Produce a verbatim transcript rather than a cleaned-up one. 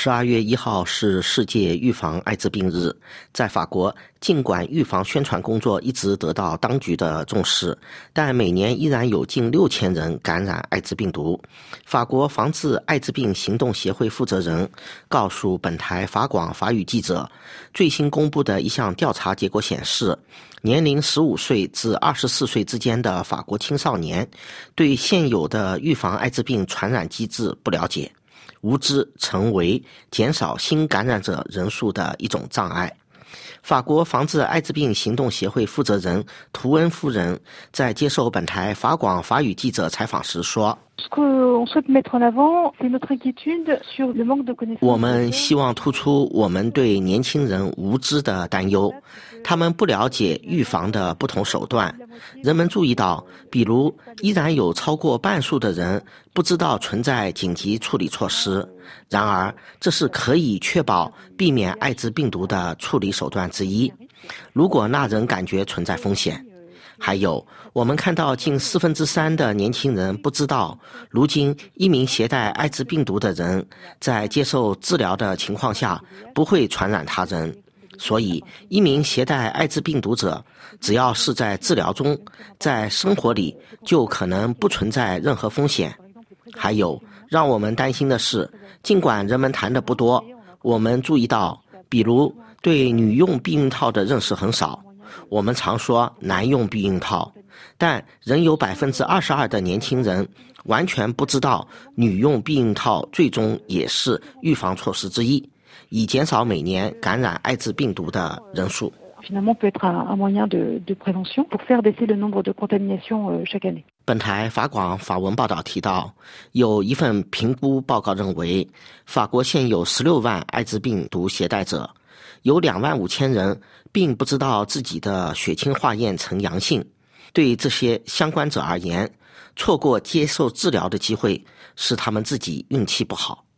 十二月一号是世界预防艾滋病日。在法国，尽管预防宣传工作一直得到当局的重视，但每年依然有近六千人感染艾滋病毒。法国防治艾滋病行动协会负责人告诉本台法广法语记者，最新公布的一项调查结果显示，年龄十五岁至二十四岁之间的法国青少年对现有的预防艾滋病传染机制不了解，无知成为减少新感染者人数的一种障碍。法国防治艾滋病行动协会负责人图恩夫人在接受本台法广法语记者采访时说，我们希望突出我们对年轻人无知的担忧，他们不了解预防的不同手段。人们注意到，比如依然有超过半数的人不知道存在紧急处理措施，然而这是可以确保避免艾滋病毒的处理手段之一，如果那人感觉存在风险。还有，我们看到近四分之三的年轻人不知道，如今一名携带艾滋病毒的人在接受治疗的情况下不会传染他人。所以，一名携带艾滋病毒者，只要是在治疗中，在生活里就可能不存在任何风险。还有，让我们担心的是，尽管人们谈的不多，我们注意到，比如对女用避孕套的认识很少。我们常说男用避孕套，但仍有百分之二十二的年轻人完全不知道女用避孕套最终也是预防措施之一，以减少每年感染艾滋病毒的人数。本台法广法文报道提到，有一份评估报告认为，法国现有十六万艾滋病毒携带者，有两万五千人并不知道自己的血清化验呈阳性。对这些相关者而言，错过接受治疗的机会是他们自己运气不好。